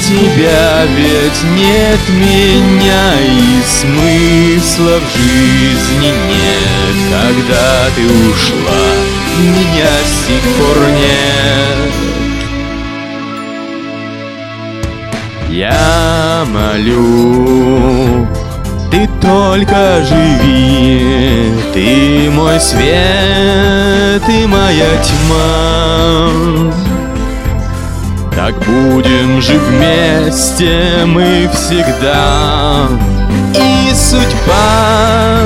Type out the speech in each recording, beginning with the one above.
тебя ведь нет меня, и смысла в жизни нет. Когда ты ушла, меня с тех пор нет. Я молю, ты только живи, ты мой свет и моя тьма. Так будем же вместе мы всегда, и судьба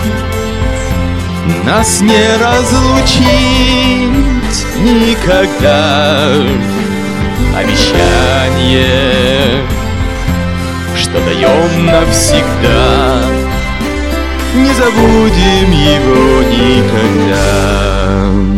нас не разлучить никогда. Обещание, что даем навсегда, не забудем его никогда.